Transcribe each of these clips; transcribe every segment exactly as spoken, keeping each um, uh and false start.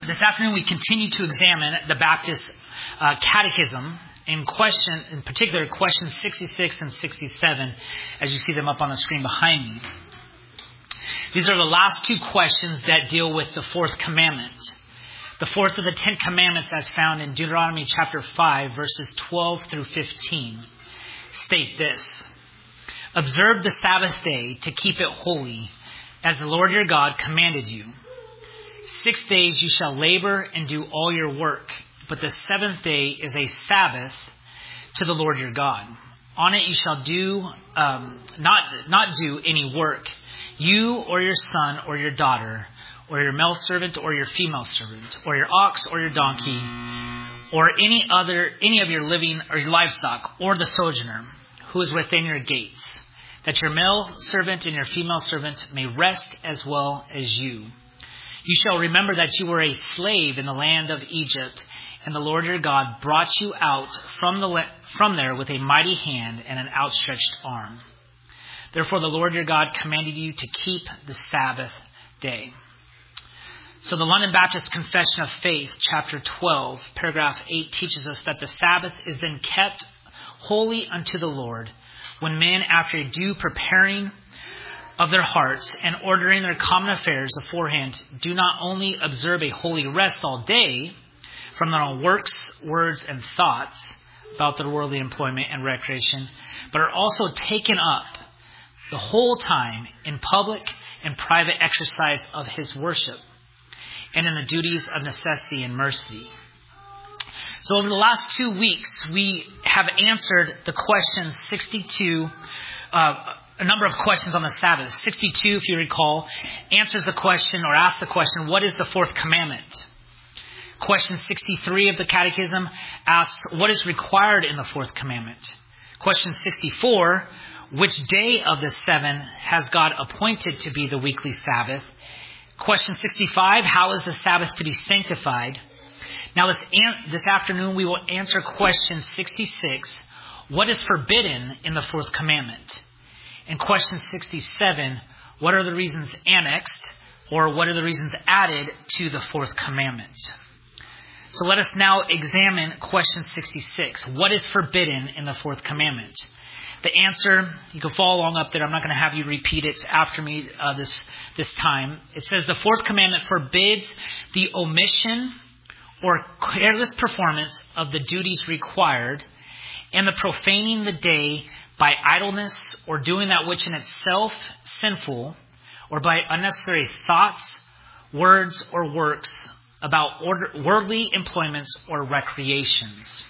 This afternoon we continue to examine the Baptist uh, Catechism, in question, in particular questions sixty-six and sixty-seven, as you see them up on the screen behind me. These are the last two questions that deal with the fourth commandment. The fourth of the Ten Commandments, as found in Deuteronomy chapter five, verses twelve through fifteen, state this: "Observe the Sabbath day to keep it holy, as the Lord your God commanded you. Six days you shall labor and do all your work, but the seventh day is a Sabbath to the Lord your God. On it you shall do um, not not do any work, you or your son or your daughter, or your male servant or your female servant, or your ox or your donkey, or any other any of your living or your livestock, or the sojourner who is within your gates, that your male servant and your female servant may rest as well as you. You shall remember that you were a slave in the land of Egypt, and the Lord your God brought you out from the from there with a mighty hand and an outstretched arm. Therefore the Lord your God commanded you to keep the Sabbath day." So the London Baptist Confession of Faith, chapter twelve, paragraph eight, teaches us that the Sabbath is then kept holy unto the Lord, when men, after a due preparing of their hearts and ordering their common affairs beforehand, do not only observe a holy rest all day from their own works, words, and thoughts about their worldly employment and recreation, but are also taken up the whole time in public and private exercise of his worship and in the duties of necessity and mercy. So over the last two weeks, we have answered the question sixty-two, uh, a number of questions on the Sabbath. sixty-two, if you recall, answers the question or asks the question, what is the fourth commandment? Question sixty-three of the Catechism asks, what is required in the fourth commandment? Question sixty-four, which day of the seven has God appointed to be the weekly Sabbath? Question sixty-five, how is the Sabbath to be sanctified? Now this, an- this afternoon we will answer question sixty-six, what is forbidden in the fourth commandment? And question sixty-seven, what are the reasons annexed, or what are the reasons added to the fourth commandment? So let us now examine question sixty-six. What is forbidden in the fourth commandment? The answer, you can follow along up there. I'm not going to have you repeat it after me uh, this, this time. It says the fourth commandment forbids the omission or careless performance of the duties required, and the profaning the day by idleness or doing that which in itself sinful, or by unnecessary thoughts, words, or works about order, worldly employments or recreations.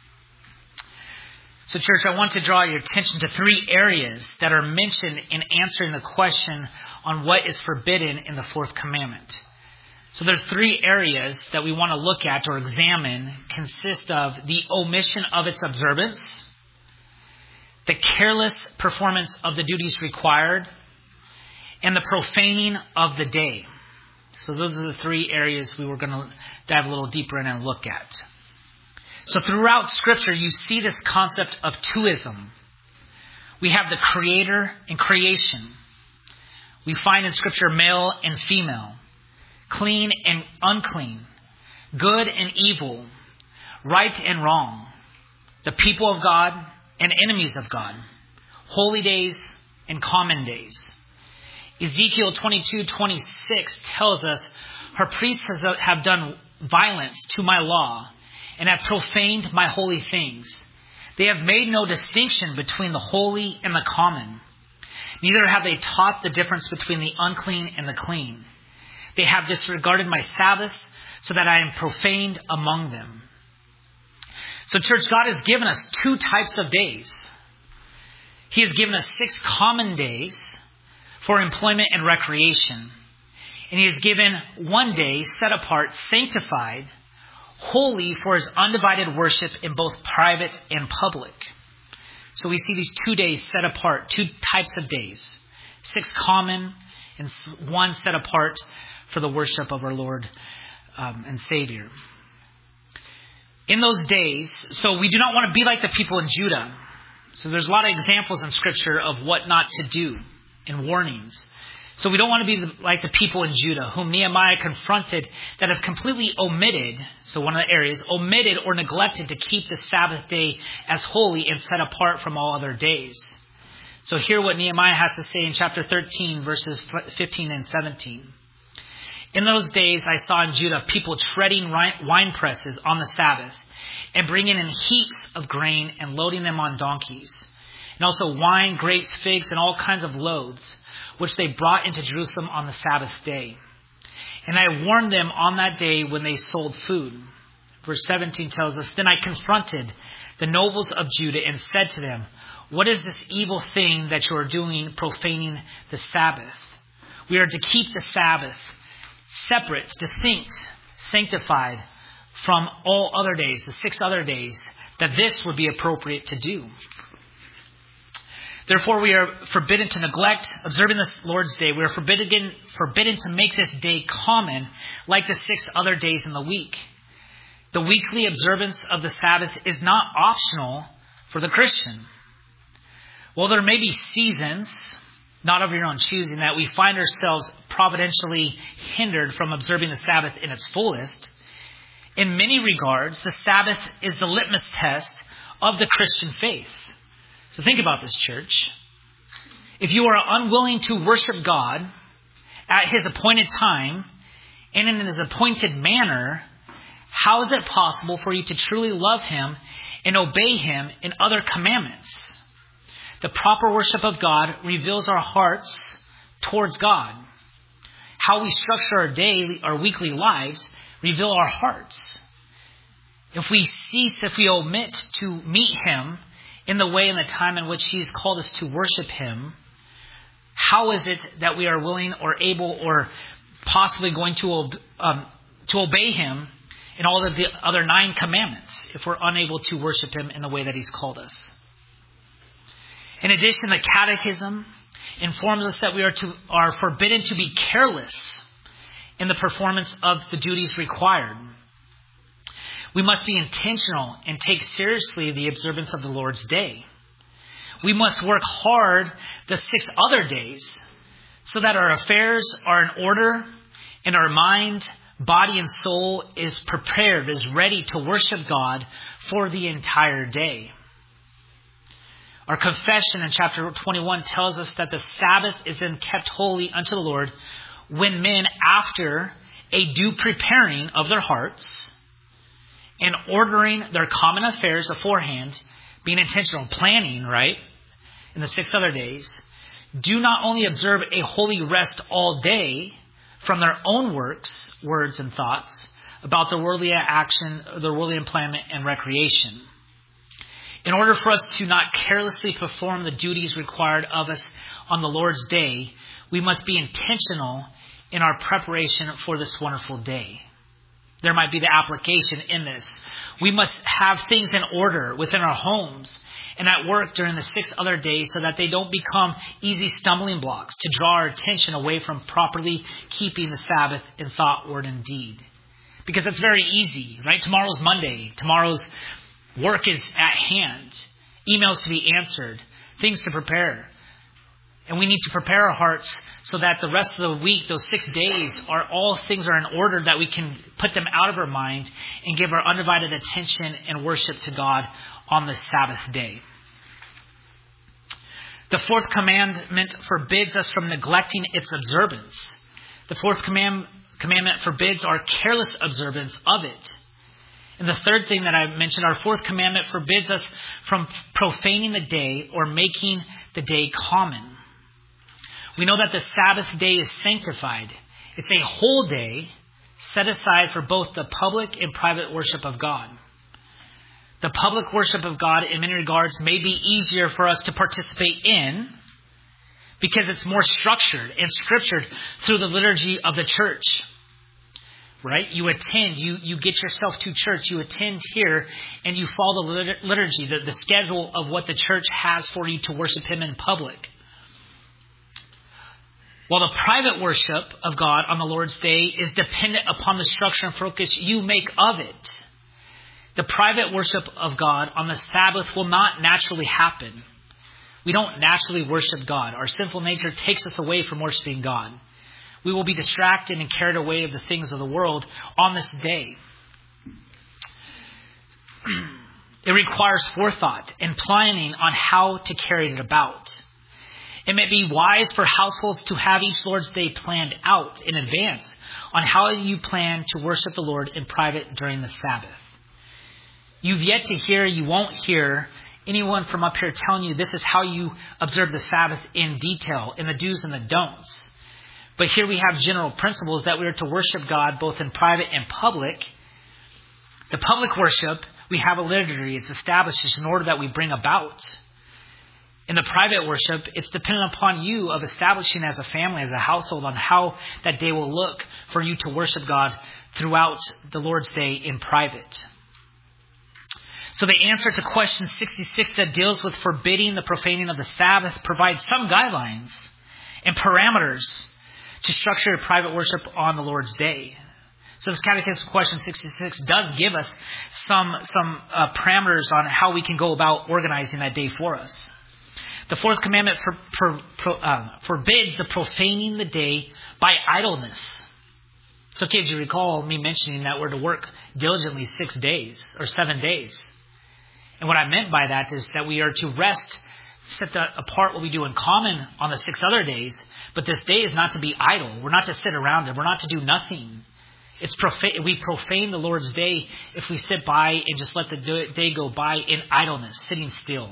So church, I want to draw your attention to three areas that are mentioned in answering the question on what is forbidden in the fourth commandment. So there's three areas that we want to look at or examine, consist of the omission of its observance, the careless performance of the duties required, and the profaning of the day. So those are the three areas we were going to dive a little deeper in and look at. So throughout Scripture, you see this concept of twoism. We have the Creator and creation. We find in Scripture male and female, clean and unclean, good and evil, right and wrong, the people of God and enemies of God, holy days and common days. Ezekiel twenty-two twenty-six tells us, her priests have done violence to my law and have profaned my holy things. They have made no distinction between the holy and the common. Neither have they taught the difference between the unclean and the clean. They have disregarded my Sabbaths, so that I am profaned among them. So church, God has given us two types of days. He has given us six common days for employment and recreation. And He has given one day set apart, sanctified, holy for His undivided worship in both private and public. So we see these two days set apart, two types of days. Six common and one set apart for the worship of our Lord um, and Savior. In those days, so we do not want to be like the people in Judah. So there's a lot of examples in Scripture of what not to do and warnings. So we don't want to be like the people in Judah, whom Nehemiah confronted, that have completely omitted, so one of the areas, omitted or neglected to keep the Sabbath day as holy and set apart from all other days. So hear what Nehemiah has to say in chapter thirteen, verses fifteen and seventeen. In those days I saw in Judah people treading wine presses on the Sabbath and bringing in heaps of grain and loading them on donkeys, and also wine, grapes, figs, and all kinds of loads, which they brought into Jerusalem on the Sabbath day. And I warned them on that day when they sold food. Verse seventeen tells us, Then I confronted the nobles of Judah and said to them, What is this evil thing that you are doing, profaning the Sabbath? We are to keep the Sabbath separate, distinct, sanctified from all other days, the six other days, that this would be appropriate to do. Therefore, we are forbidden to neglect observing the Lord's Day. We are forbidden, forbidden to make this day common like the six other days in the week. The weekly observance of the Sabbath is not optional for the Christian. While there may be seasons, not of your own choosing, that we find ourselves providentially hindered from observing the Sabbath in its fullest, in many regards, the Sabbath is the litmus test of the Christian faith. So think about this, church. If you are unwilling to worship God at His appointed time and in His appointed manner, how is it possible for you to truly love Him and obey Him in other commandments? The proper worship of God reveals our hearts towards God. How we structure our daily, our weekly lives reveal our hearts. If we cease, if we omit to meet Him in the way and the time in which He's called us to worship Him, how is it that we are willing or able or possibly going to um, to obey Him in all of the other nine commandments if we're unable to worship Him in the way that He's called us? In addition, the Catechism informs us that we are to are forbidden to be careless in the performance of the duties required. We must be intentional and take seriously the observance of the Lord's Day. We must work hard the six other days so that our affairs are in order and our mind, body, and soul is prepared, is ready to worship God for the entire day. Our confession in chapter twenty-one tells us that the Sabbath is then kept holy unto the Lord when men, after a due preparing of their hearts and ordering their common affairs beforehand, being intentional, planning, right, in the six other days, do not only observe a holy rest all day from their own works, words, and thoughts about their worldly action, their worldly employment and recreation. In order for us to not carelessly perform the duties required of us on the Lord's Day, we must be intentional in our preparation for this wonderful day. There might be the application in this. We must have things in order within our homes and at work during the six other days so that they don't become easy stumbling blocks to draw our attention away from properly keeping the Sabbath in thought, word, and deed. Because it's very easy, right? Tomorrow's Monday. Tomorrow's work is at hand. Emails to be answered. Things to prepare. And we need to prepare our hearts so that the rest of the week, those six days, are all things are in order that we can put them out of our mind and give our undivided attention and worship to God on the Sabbath day. The fourth commandment forbids us from neglecting its observance. The fourth command, commandment forbids our careless observance of it. And the third thing that I mentioned, our fourth commandment forbids us from profaning the day or making the day common. We know that the Sabbath day is sanctified. It's a whole day set aside for both the public and private worship of God. The public worship of God, in many regards, may be easier for us to participate in because it's more structured and scriptured through the liturgy of the church. Right? You attend, you, you get yourself to church, you attend here, and you follow the liturgy, the, the schedule of what the church has for you to worship Him in public. While the private worship of God on the Lord's Day is dependent upon the structure and focus you make of it, the private worship of God on the Sabbath will not naturally happen. we don't naturally worship God. Our sinful nature takes us away from worshiping God. We will be distracted and carried away of the things of the world on this day. It requires forethought and planning on how to carry it about. It may be wise for households to have each Lord's Day planned out in advance on how you plan to worship the Lord in private during the Sabbath. You've yet to hear, you won't hear anyone from up here telling you this is how you observe the Sabbath in detail, in the do's and the don'ts. But here we have general principles that we are to worship God both in private and public. The public worship, we have a liturgy. It's established. It's an order that we bring about. In the private worship, it's dependent upon you of establishing as a family, as a household, on how that day will look for you to worship God throughout the Lord's Day in private. So the answer to question sixty-six that deals with forbidding the profaning of the Sabbath provides some guidelines and parameters to structure private worship on the Lord's Day. So this catechism question sixty-six does give us some, some uh, parameters on how we can go about organizing that day for us. The fourth commandment for, for, for, uh, forbids the profaning the day by idleness. So kids, you recall me mentioning that we're to work diligently six days or seven days. And what I meant by that is that we are to rest, set that apart what we do in common on the six other days. But this day is not to be idle. We're not to sit around it. We're not to do nothing. It's profa- we profane the Lord's day if we sit by and just let the day go by in idleness, sitting still.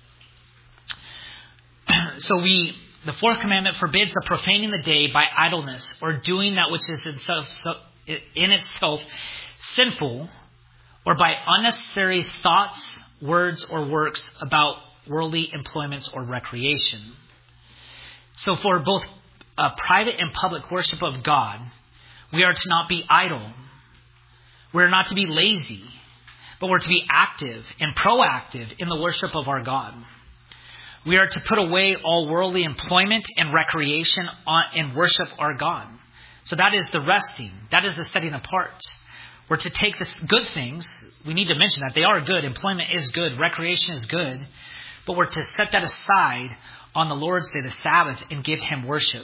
So we, the fourth commandment forbids the profaning the day by idleness or doing that which is itself, so, in itself sinful, or by unnecessary thoughts, words, or works about worldly employments or recreation. So for both uh, private and public worship of God, we are to not be idle. We're not to be lazy, but we're to be active and proactive in the worship of our God. We are to put away all worldly employment and recreation on, and worship our God. So that is the resting. That is the setting apart. We're to take the good things. We need to mention that they are good. Employment is good. Recreation is good. But we're to set that aside on the Lord's Day, the Sabbath, and give Him worship.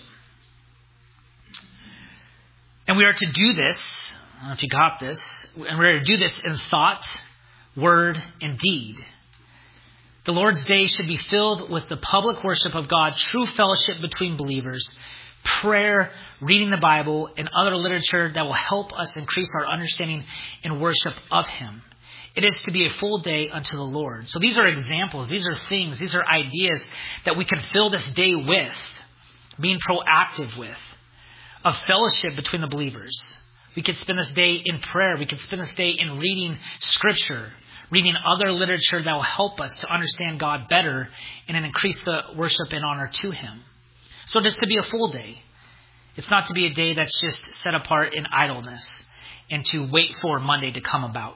And we are to do this, I don't know if you got this, and we are to do this in thought, word, and deed. The Lord's Day should be filled with the public worship of God, true fellowship between believers, prayer, reading the Bible, and other literature that will help us increase our understanding and worship of Him. It is to be a full day unto the Lord. So these are examples, these are things, these are ideas that we can fill this day with, being proactive with, of fellowship between the believers. We could spend this day in prayer. We could spend this day in reading Scripture, reading other literature that will help us to understand God better and then increase the worship and honor to Him. So it is to be a full day. It's not to be a day that's just set apart in idleness and to wait for Monday to come about.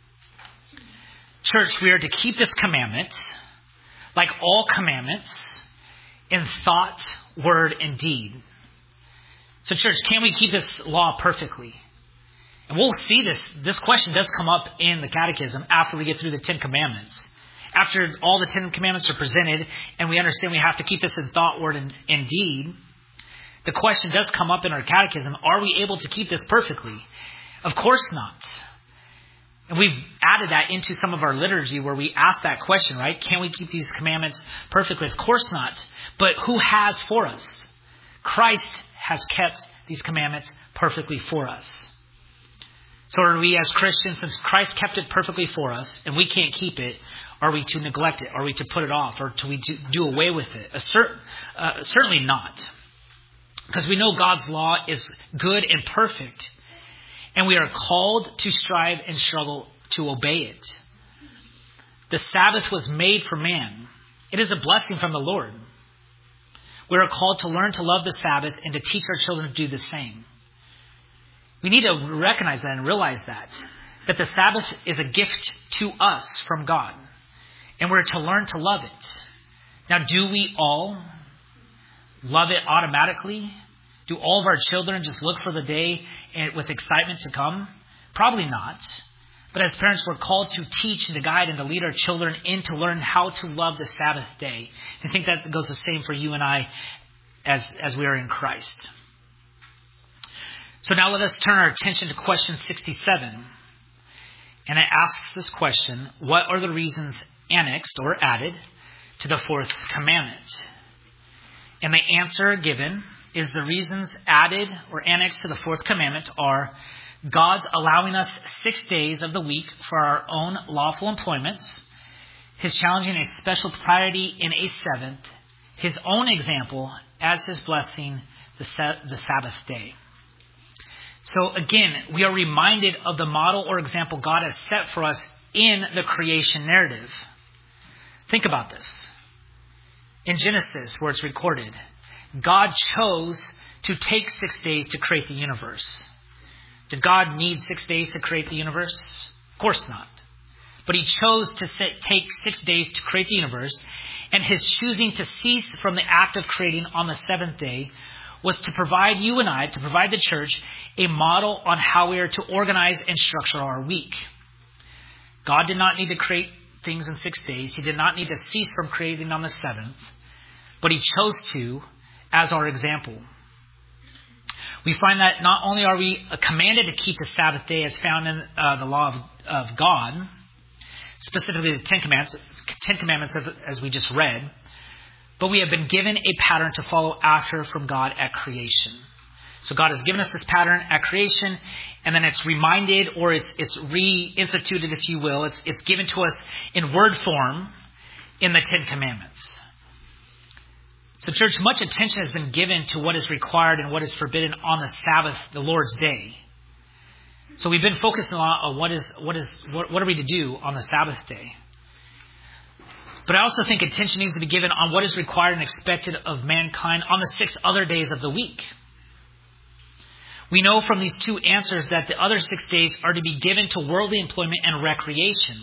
Church, we are to keep this commandment, like all commandments, in thought, word, and deed. So church, can we keep this law perfectly? And we'll see this. This question does come up in the catechism after we get through the Ten Commandments. After all the Ten Commandments are presented and we understand we have to keep this in thought, word, and, and deed, the question does come up in our catechism, are we able to keep this perfectly? Of course not. And we've added that into some of our liturgy where we ask that question, right? Can we keep these commandments perfectly? Of course not. But who has for us? Christ has kept these commandments perfectly for us. So are we as Christians, since Christ kept it perfectly for us and we can't keep it, are we to neglect it? Are we to put it off? Or do we do, do away with it? A certain, uh, certainly not. Because we know God's law is good and perfect. And we are called to strive and struggle to obey it. The Sabbath was made for man. It is a blessing from the Lord. We are called to learn to love the Sabbath and to teach our children to do the same. We need to recognize that and realize that. That the Sabbath is a gift to us from God. And we're to learn to love it. Now, do we all love it automatically? Do all of our children just look for the day and with excitement to come? Probably not. But as parents, we're called to teach and to guide and to lead our children in to learn how to love the Sabbath day. I think that goes the same for you and I as, as we are in Christ. So now let us turn our attention to question sixty-seven. And it asks this question: what are the reasons annexed or added to the fourth commandment? And the answer given is the reasons added or annexed to the fourth commandment are God's allowing us six days of the week for our own lawful employments, His challenging a special priority in a seventh, His own example as His blessing the, the Sabbath day. So again, we are reminded of the model or example God has set for us in the creation narrative. Think about this. In Genesis, where it's recorded, God chose to take six days to create the universe. Did God need six days to create the universe? Of course not. But He chose to sit, take six days to create the universe, and His choosing to cease from the act of creating on the seventh day was to provide you and I, to provide the church, a model on how we are to organize and structure our week. God did not need to create things in six days. He did not need to cease from creating on the seventh, but He chose to as our example. We find that not only are we commanded to keep the Sabbath day as found in uh, the law of, of God, specifically the Ten Commandments, Ten Commandments as we just read, but we have been given a pattern to follow after from God at creation. So God has given us this pattern at creation, and then it's reminded, or it's it's reinstituted, if you will. It's it's given to us in word form in the Ten Commandments. So church, much attention has been given to what is required and what is forbidden on the Sabbath, the Lord's day. So we've been focusing a lot on what is what is what, what are we to do on the Sabbath day. But I also think attention needs to be given on what is required and expected of mankind on the six other days of the week. We know from these two answers that the other six days are to be given to worldly employment and recreation.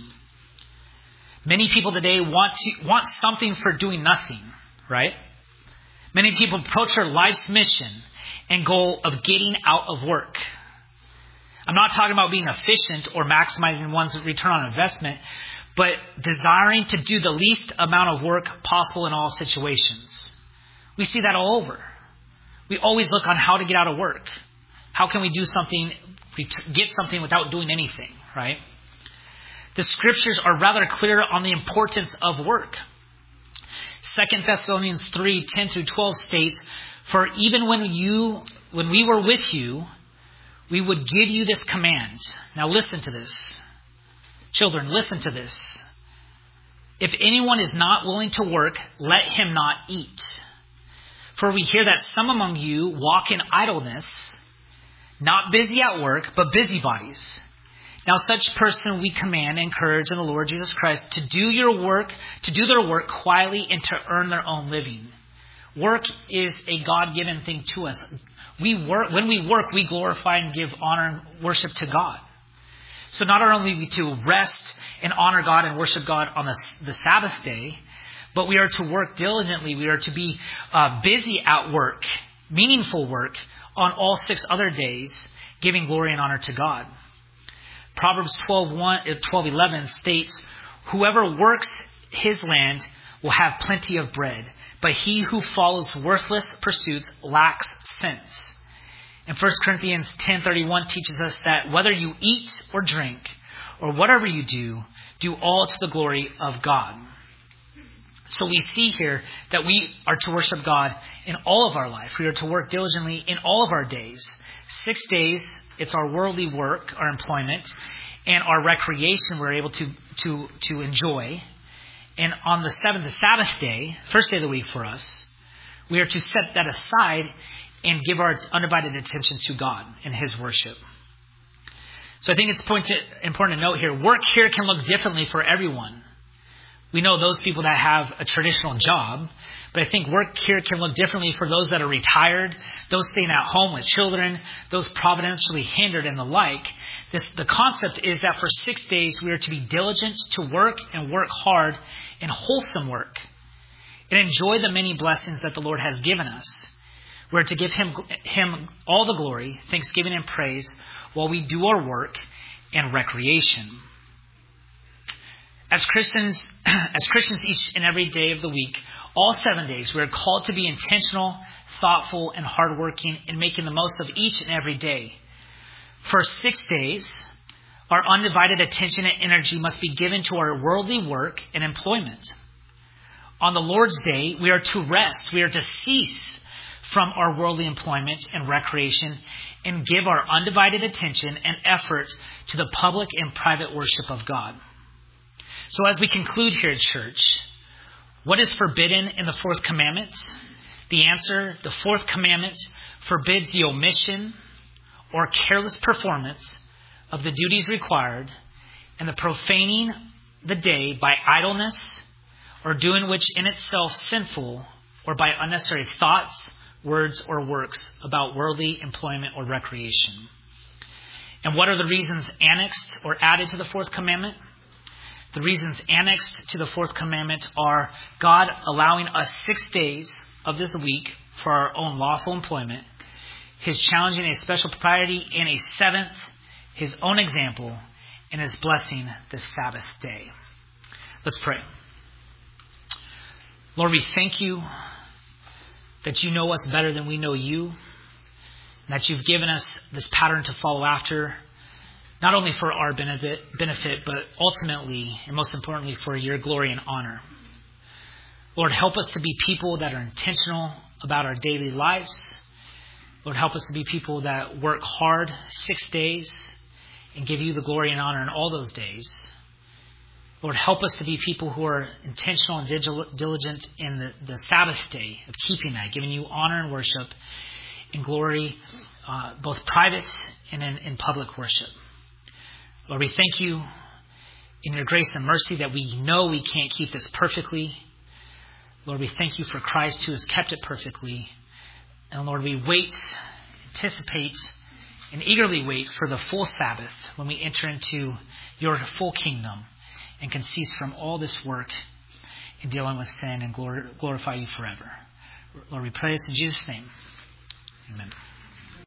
Many people today want to want something for doing nothing, right? Many people approach their life's mission and goal of getting out of work. I'm not talking about being efficient or maximizing one's return on investment, but desiring to do the least amount of work possible in all situations. We see that all over. We always look on how to get out of work. How can we do something, get something without doing anything, right? The scriptures are rather clear on the importance of work. Second Thessalonians three, ten through twelve states, "For even when you, when we were with you, we would give you this command." Now listen to this. Children, listen to this. "If anyone is not willing to work, let him not eat. For we hear that some among you walk in idleness, not busy at work, but busybodies. Now such person we command and encourage in the Lord Jesus Christ to do your work, to do their work quietly and to earn their own living." Work is a God-given thing to us. We work, when we work, we glorify and give honor and worship to God. So not only are we to rest and honor God and worship God on the, the Sabbath day, but we are to work diligently. We are to be uh, busy at work, meaningful work, on all six other days, giving glory and honor to God. Proverbs twelve eleven states, "Whoever works his land will have plenty of bread, but he who follows worthless pursuits lacks sense." And First Corinthians ten thirty-one teaches us that whether you eat or drink or whatever you do, do all to the glory of God. So we see here that we are to worship God in all of our life. We are to work diligently in all of our days. Six days, it's our worldly work, our employment, and our recreation we're able to, to, to enjoy. And on the seventh, the Sabbath day, first day of the week for us, we are to set that aside and give our undivided attention to God and His worship. So I think it's point to, important to note here, work here can look differently for everyone. We know those people that have a traditional job, but I think work here can look differently for those that are retired, those staying at home with children, those providentially hindered and the like. This, the concept is that for six days we are to be diligent to work and work hard in wholesome work and enjoy the many blessings that the Lord has given us. We're to give him, him all the glory, thanksgiving and praise while we do our work and recreation. As Christians, as Christians each and every day of the week, all seven days, we are called to be intentional, thoughtful, and hardworking in making the most of each and every day. For six days, our undivided attention and energy must be given to our worldly work and employment. On the Lord's Day, we are to rest. We are to cease from our worldly employment and recreation and give our undivided attention and effort to the public and private worship of God. So as we conclude here at church, what is forbidden in the fourth commandment? The answer, the fourth commandment forbids the omission or careless performance of the duties required and the profaning the day by idleness or doing which in itself sinful or by unnecessary thoughts, words, or works about worldly employment or recreation. And what are the reasons annexed or added to the fourth commandment? The reasons annexed to the fourth commandment are God allowing us six days of this week for our own lawful employment, His challenging a special propriety in a seventh, His own example, and His blessing this Sabbath day. Let's pray. Lord, we thank you that you know us better than we know you, and that you've given us this pattern to follow after, not only for our benefit, benefit, but ultimately, and most importantly, for your glory and honor. Lord, help us to be people that are intentional about our daily lives. Lord, help us to be people that work hard six days and give you the glory and honor in all those days. Lord, help us to be people who are intentional and diligent in the, the Sabbath day of keeping that, giving you honor and worship and glory, uh, both private and in, in public worship. Lord, we thank you in your grace and mercy that we know we can't keep this perfectly. Lord, we thank you for Christ who has kept it perfectly. And Lord, we wait, anticipate, and eagerly wait for the full Sabbath when we enter into your full kingdom and can cease from all this work in dealing with sin and glorify you forever. Lord, we pray this in Jesus' name. Amen.